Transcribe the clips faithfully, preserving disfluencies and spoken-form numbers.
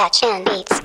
Chan Beats.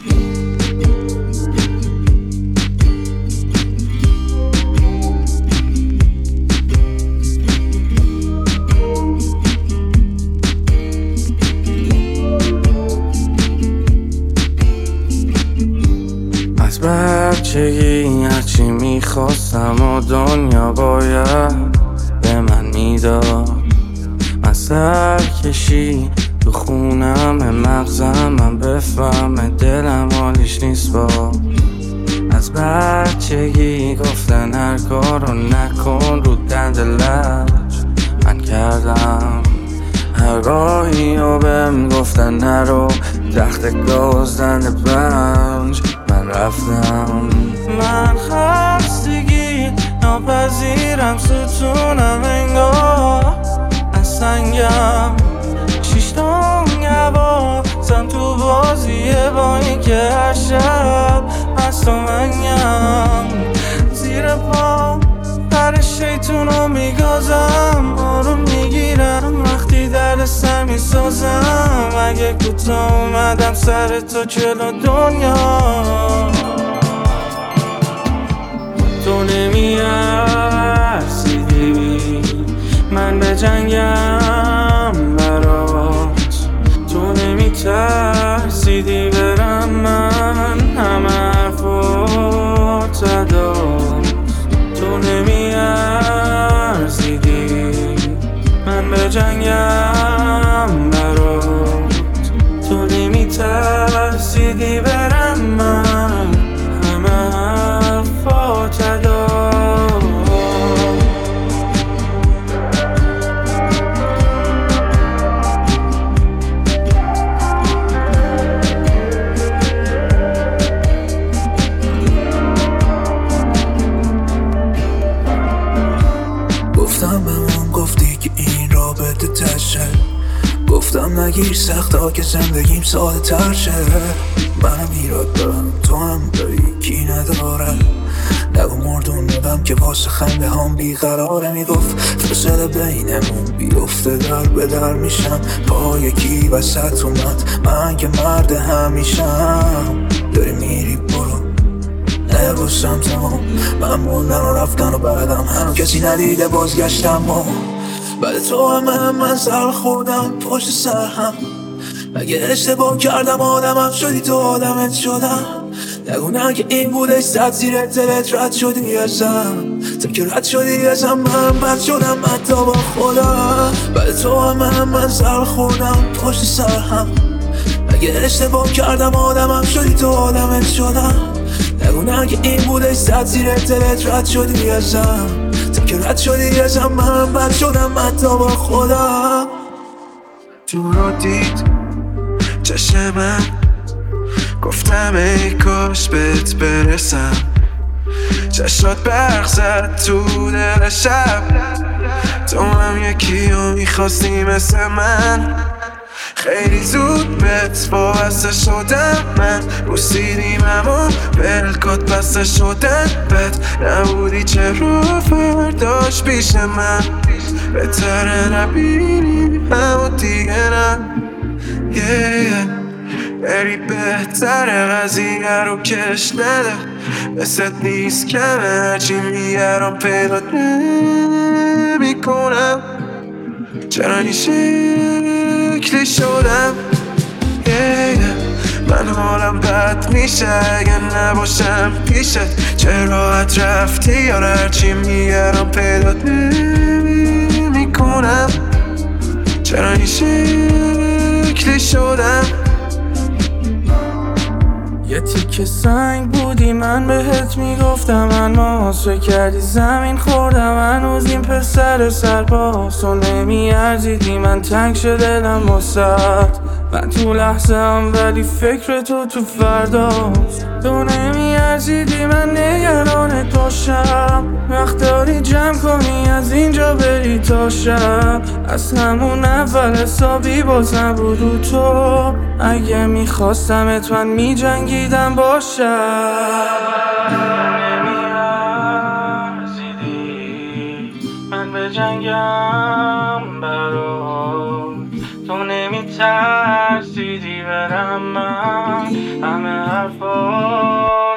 از بچگی هرچی میخواستم و دنیا باید به من میداد. من سرکشی تو خونم مغزم، من بفهم دلم حالیش نیست با. از بچگی گفتن هر کارو نکن رو دند لج من کردم. هر راهی رو بهم گفتن نرو تخت گازدن بنج من رفتم. من خستگی ناپذیرم، ستونم انگار از سنگم. شیشتان نوازم تو بازیه با این که هر شب هست و منیم. زیر پا پر شیطون رو میگازم، آروم میگیرم وقتی درد سر میسازم. اگه کوتاه اومدم سر تو جلو دنیا، تو نمیارسیدی من به جنگم برات. تو نمیترسیدی برم من همه حرفات زداد. تو نمیارسیدی من به جنگم برات. تو نمیترسیدی برم من همه حرفات زداد. گفتم به من گفتی که این رابطه تشه، گفتم نگیر سختا که زندگیم ساده تر شه. منم ایراد دارم تو هم داری کی نداره، نگو مردون نبم که واسه خنده هم بیقراره. میگفت فاصله بینمون بیفته در به در میشم، پای کی وسط اومد من که مرد همیشم. داری میری برو نباشم تمام، من موندن و رفتن و بعدم هم کسی ندیده بازگشتم و بعد تو هم هم من سر خوردم پشت سر هم. مگه اشتباه کردم آدمم شدی تو آدمت شدم. نگو نه که این بوده صد زیر دلت رد شدی ازم. تا که رد شدی ازم من بد شدم حتی با خودم. بعد تو هم هم من سر خوردم پشت سر هم. مگه اشتباه کردم آدمم شدی تو آدمت شدم. نگو نه که این بوده صد زیر دلت رد شدی ازم. تا که رد شدی ازم من بد شدم حتی با خودم. تو رو دید چشم من، گفتم ای کاش بهت برسم. چشات برق زد تو دل شب، تو هم یکی رو میخواستی مثل من. خیلی زود بهت وابسته شدم من، بوسیدیم همون بلکات بسته شدن بد. نبودی چرا فرداش پیش من، بهتره نبینیم همون دیگه نه. yeah, yeah. بری بهتره قضیه رو کش نده، مثل نیست کمه هرچی میگرم پیدا نمی کنم. چرا این شکلی شدم yeah, yeah. من حالم بد میشه اگه نباشم پیشت. چه راحت رفتی یا هرچی میگرم پیدا نمی کنم. چرا این شکلی شدم. یه تیکه سنگ بودی من بهت میگفتم، من ماسه کردی زمین خوردم. هنوز این پسر سرباز تو نمیارزیدی، من تنگ شد دلم واسد. من تو لحظه هم ولی فکر تو تو فرداست. تو نمیارزیدی من نگرانت باشم، وقت داری جمع کنی از اینجا بری تا شب. از همون اول حسابی بازم بود رو تو، اگه میخواستمت من میجنگیدم باشم. نمیارزیدی من به جنگم برات، تو نمیترسیدی برم من همه حرفا